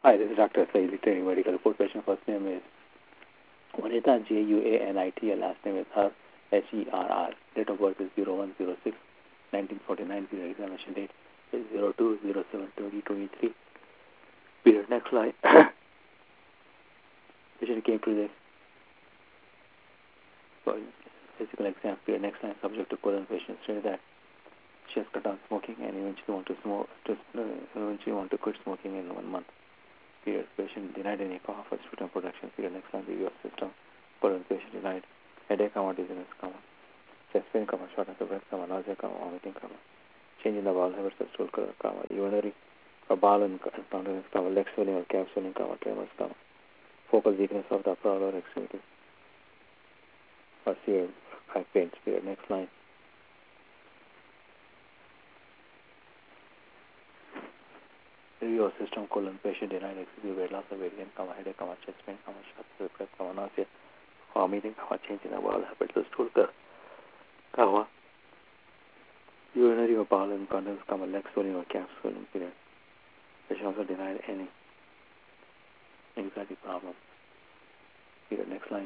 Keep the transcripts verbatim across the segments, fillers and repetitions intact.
Hi, this is Doctor Saili, training medical report. Patient first name is Vanita, J U A N I T, last name is Har, H E R R. Date of birth is zero one zero six nineteen forty-nine. Period examination date is zero two zero seven twenty twenty-three. Period next slide. Patient came to the for physical exam. Period next slide. Subject to colon. Patient stated that she has cut down smoking and eventually want to smoke. To, uh, eventually want to quit smoking in one month. Period. Patient denied any cough or sputum production. Period next slide. Review of system. Colon. Patient denied headache, comma, dizziness, comma, chest pain, comma, shortness of breath, comma, nausea, comma, vomiting, comma, change in the bowel habits of stool color, comma, urinary or bowel incontinence, comma, leg swelling or calf swelling, comma, tremors, comma, focal weakness of the upper or lower extremity, or severe back pain. Period. Next line. Review of system. Colon. Patient denied excessive weight loss or weight gain, comma, headache, comma, chest pain, comma, shortness of breath, comma, nausea, vomiting, comma, change in the bowel habits of stool color, comma, urinary or bowel incontinence, comma, leg swelling or calf swelling. Period. Patient also denied any anxiety problem. Period. Next line.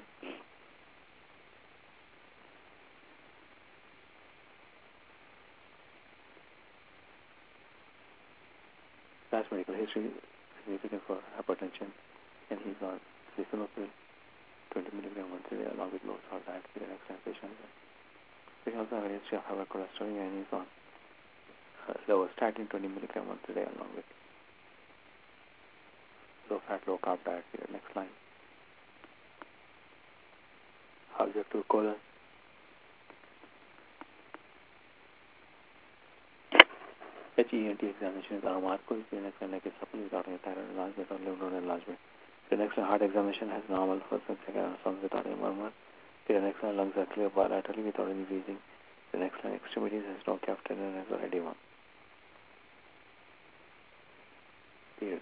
Past medical history significant for hypertension, and he's on lisinopril twenty milligram once a day along with low salt diet. Period. Next line. Patient. Patient also has a history of hypercholesterolemia, and he's on uh, lovastatin twenty milligram once a day along with low fat, low carb diet. Period. Next line. Objective colon. H E N T examination is aromatic. The next one, like a supple without any thyroid enlargement or lymph node enlargement. The next one, heart examination has normal first and second sounds without any murmur. The next one, lungs are clear bilaterally without any wheezing. The next one, extremities has no calf tenderness or edema. Period.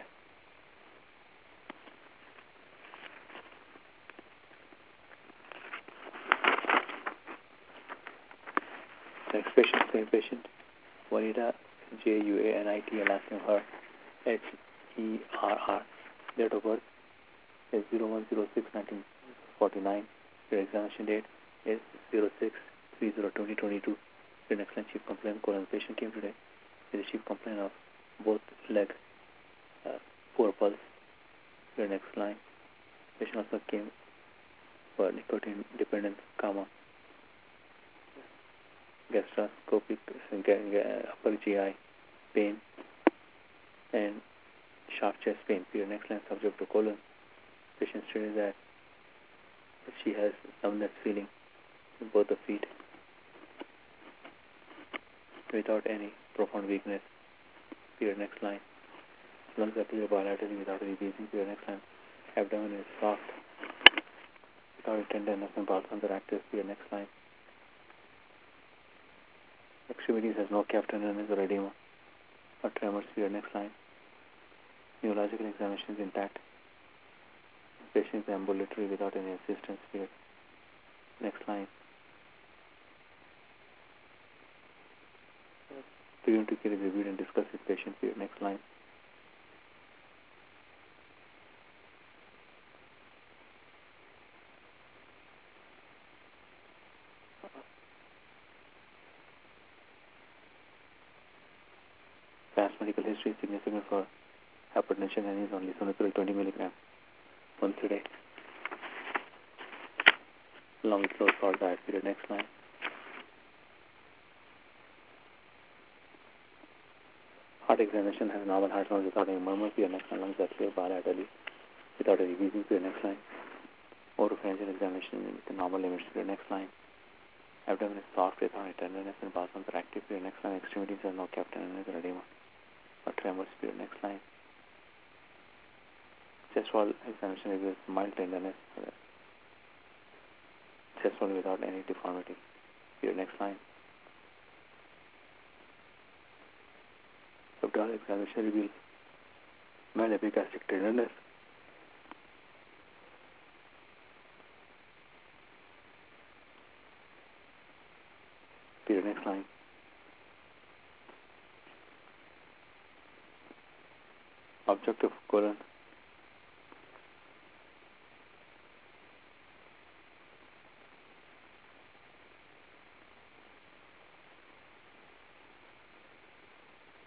Next patient, same patient, Vanita, J U A N I T, last name Har, H E R R. Date of birth is zero one zero six nineteen forty-nine. Your examination date is zero six three zero twenty twenty-two. Your next line, chief complaint, colon. Patient came today with a chief complaint of both leg, uh, poor pulse. Your next line, patient also came for nicotine dependence, comma, gastroscopic, upper G I pain, and sharp chest pain. Period. Next line, subject to colon. Patient stated that she has numbness feeling in both the feet without any profound weakness. Period. Next line. Lungs are clear bilaterally without any wheezing. Period. Next line. Abdomen is soft without any tenderness and bowel sounds are active. Period. Next line. Extremities has no calf tenderness or edema or tremors. Period. Next line. Neurological examination is intact. Patient is ambulatory without any assistance. Period. Next line. Preventive care is reviewed and discussed with patient. Period. Next line. Past medical history is significant for hypertension, and is on lisinopril twenty milligram once a day along with low salt diet. Period. Next line. Heart examination has normal heart sounds without any murmur. Period. Next line. Lungs are clear bilaterally without any wheezing. Period. Next line. Oropharyngeal examination with the normal limits. Period. Next line. Abdomen is soft without any tenderness and bowel sounds are active. Period. Next line. Extremities have no calf tenderness or edema or tremors. Period. Next line. Chest wall examination reveals mild tenderness, uh, chest wall without any deformity. Period. Next line. Abdominal examination reveals mild epigastric tenderness. Period. Next line. Objective colon.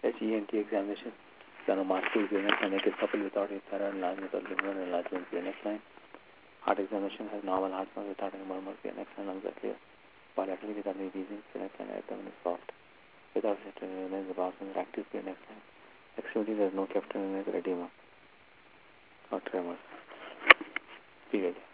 H E N T examination. Done a mask to the next line. Naked couple without a thorough enlargement of lumen enlargement to the next line. Heart examination has normal heart sound without any murmur to the next line. Lungs are clear. Bilaterally without any wheezing to the next line. Abdomen is soft. Without remains the bowels are active to the next line. Extremity there is no capital edema or tremors. Period.